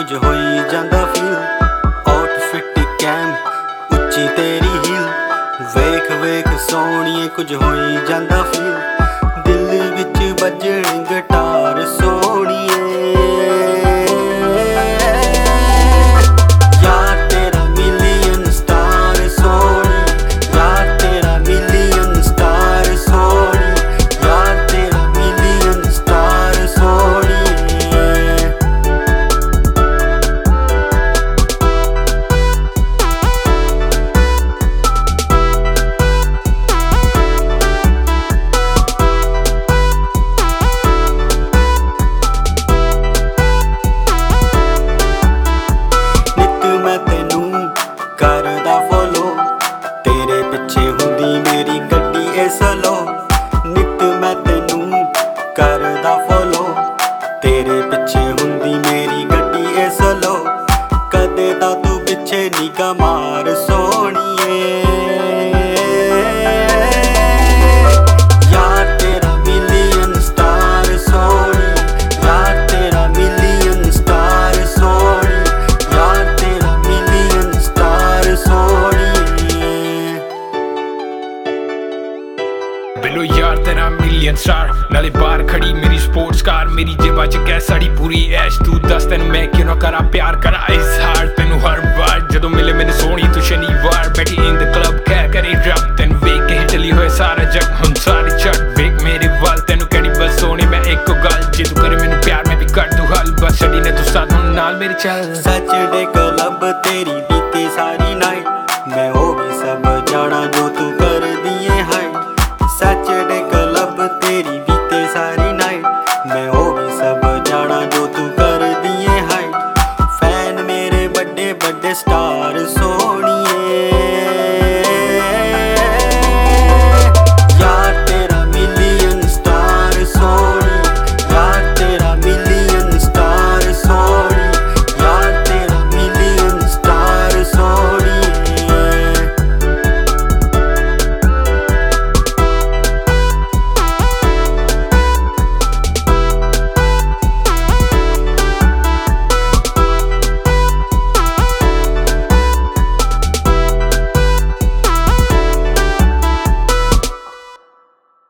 ਕੁਝ ਹੋਈ ਜਾਂਦਾ ਫੀਲ। ਆਊਟਫਿਟ ਕੈਮ ਉੱਚੀ ਤੇਰੀ ਹੀਲ, ਵੇਖ ਵੇਖ ਸੋਹਣੀਏ ਕੁਝ ਹੋਈ ਜਾਂਦਾ ਫੀਲ। ਦਿਲ ਵਿੱਚ ਵੱਜਣ ਗਿਟਾਰ ਸੋਹਣੀਏ, ਯਾਰ ਤੇਰਾ ਮਿਲੀਅਨ ਸਟਾਰ ਸੋਹਣੀ, ਯਾਰ ਤੇਰਾ ਮਿਲੀਅਨ ਸਟਾਰ ਸੋਹਣੀ, ਯਾਰ ਤੇਰਾ ਮਿਲੀਅਨ ਸਟਾਰ ਸੋਹਣੀ। ਕਰਦਾ ਫੋਲੋ ਤੇਰੇ ਪਿੱਛੇ ਹੁੰਦੀ ਮੇਰੀ ਗੱਡੀ ਏ ਸਲੋ, ਨਿੱਤ ਮੈਂ ਤੈਨੂੰ ਕਰਦਾ ਫੋਲੋ ਤੇਰੇ ਪਿੱਛੇ ਹੁੰਦੀ ਮੇਰੀ ਗੱਡੀ ਏ ਸਲੋ। ਕਦੇ ਤਾਂ ਤੂੰ ਪਿੱਛੇ ਨਿਗਾਹ ਮਾਰ ਸੋਹਣੀਏ, ਯਾਰ ਤੇਰਾ ਮਿਲੀਅਨ ਸਟਾਰ ਸੋਹਣੀ, ਯਾਰ ਤੇਰਾ ਮਿਲੀਅਨ ਸਟਾਰ ਸੋਹਣੀ, ਯਾਰ ਤੇਰਾ ਮਿਲੀਅਨ ਸਟਾਰ ਸੋਹਣੀ। ਬਿੱਲੋ ਯਾਰ ਤੇਰਾ ਮਿਲੀਅਨ ਸਟਾਰ, ਨਾਲੇ ਬਾਹਰ ਖੜੀ ਮੇਰੀ ਸਪੋਰਟਸ ਕਾਰ, ਮੇਰੀ ਜੇਬਾਂ 'ਚ ਗੈਸ ਸਾਡੀ ਪੂਰੀ ਐਸ਼। ਤੂੰ ਦੱਸ ਤੈਨੂੰ ਮੈਂ ਕਿਉਂ ਨਾ ਕਰਾਂ ਪਿਆਰ, ਕਰਾਂ ਇਜ਼ਹਾਰ ਤੈਨੂੰ ਹਰ ਵਾਰ ਜਦੋਂ ਮਿਲੇ ਮੈਨੂੰ ਸੋਹਣੀ ਤੂੰ ਸ਼ਨੀਵਾਰ। ਬੈਠੀ ਇਨ ਦ ਕਲੱਬ ਕਹਿ ਕਰੇ ਰੱਬ, ਤੈਨੂੰ ਵੇਖ ਕੇ ਹਿਟਲੀ ਹੋਏ ਸਾਰਾ ਜੱਗ, ਹੁਣ ਸਾਰੇ ਛੱਡ ਵੇਖ ਮੇਰੇ ਵੱਲ। ਤੈਨੂੰ ਕਹਿਣੀ ਬਸ ਸੋਹਣੀ ਮੈਂ ਇੱਕੋ ਗੱਲ, ਜੇ ਤੂੰ ਕਰੇ ਮੈਨੂੰ ਪਿਆਰ ਮੈਂ ਵੀ ਕਰ ਦੂੰ ਹੱਲ। ਬਸ ਛੱਡੀ ਨੇ ਤੂੰ ਸਾਥ ਹੁਣ ਨਾਲ ਮੇਰੇ ਚੱਲ। ਸੱਚਡੇ ਕਲੱਬ ਤੇਰੀ